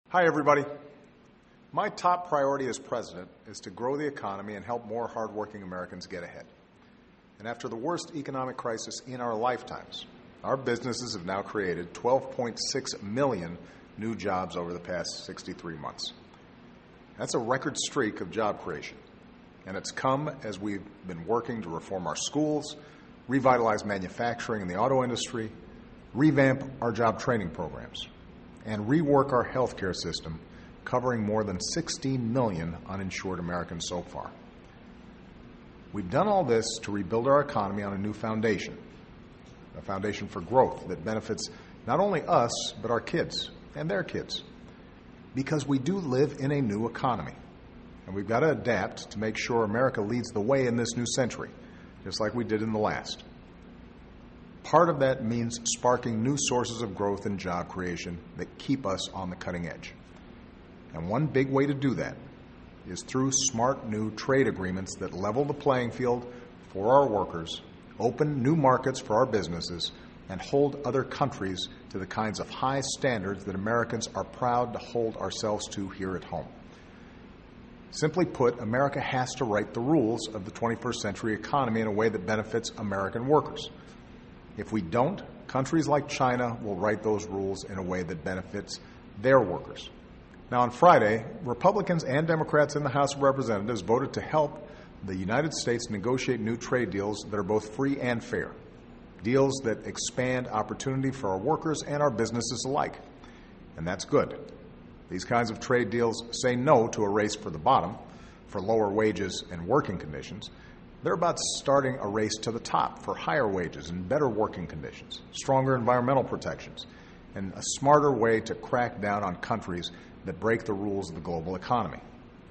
Hi, everybody. My top priority as president is to grow the economy and help more hardworking Americans get ahead. And after the worst economic crisis in our lifetimes, our businesses have now created 12.6 million new jobs over the past 63 months. That's a record streak of job creation. And it's come as we've been working to reform our schools, revitalize manufacturing in the auto industry, revamp our job training programs, and rework our healthcare system, covering more than 16 million uninsured Americans so far. We've done all this to rebuild our economy on a new foundation, a foundation for growth that benefits not only us, but our kids and their kids. Because we do live in a new economy, and we've got to adapt to make sure America leads the way in this new century, just like we did in the last. Part of that means sparking new sources of growth and job creation that keep us on the cutting edge. And one big way to do that is through smart new trade agreements that level the playing field for our workers, open new markets for our businesses, and hold other countries to the kinds of high standards that Americans are proud to hold ourselves to here at home. Simply put, America has to write the rules of the 21st century economy in a way that benefits American workers. If we don't, countries like China will write those rules in a way that benefits their workers. Now, on Friday, Republicans and Democrats in the House of Representatives voted to help the United States negotiate new trade deals that are both free and fair, deals that expand opportunity for our workers and our businesses alike. And that's good. These kinds of trade deals say no to a race for the bottom, for lower wages and working conditions. They're about starting a race to the top for higher wages and better working conditions, stronger environmental protections, and a smarter way to crack down on countries that break the rules of the global economy.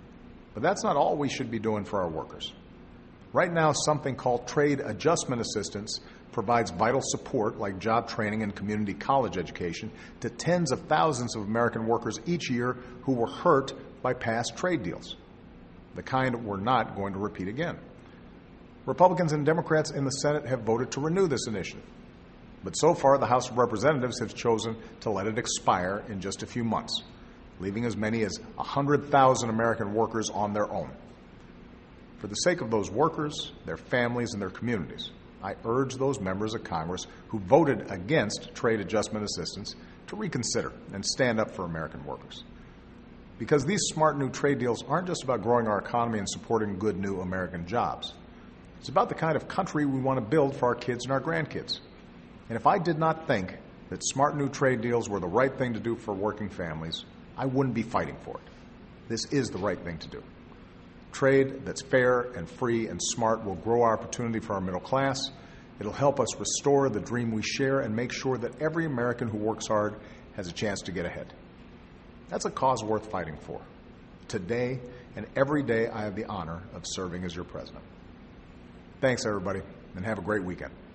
But that's not all we should be doing for our workers. Right now, something called Trade Adjustment Assistance provides vital support, like job training and community college education, to tens of thousands of American workers each year who were hurt by past trade deals, the kind we're not going to repeat again. Republicans and Democrats in the Senate have voted to renew this initiative. But so far, the House of Representatives has chosen to let it expire in just a few months, leaving as many as 100,000 American workers on their own. For the sake of those workers, their families, and their communities, I urge those members of Congress who voted against trade adjustment assistance to reconsider and stand up for American workers. Because these smart new trade deals aren't just about growing our economy and supporting good new American jobs. It's about the kind of country we want to build for our kids and our grandkids. And if I did not think that smart new trade deals were the right thing to do for working families, I wouldn't be fighting for it. This is the right thing to do. Trade that's fair and free and smart will grow our opportunity for our middle class. It'll help us restore the dream we share and make sure that every American who works hard has a chance to get ahead. That's a cause worth fighting for. Today and every day, I have the honor of serving as your president. Thanks, everybody, and have a great weekend.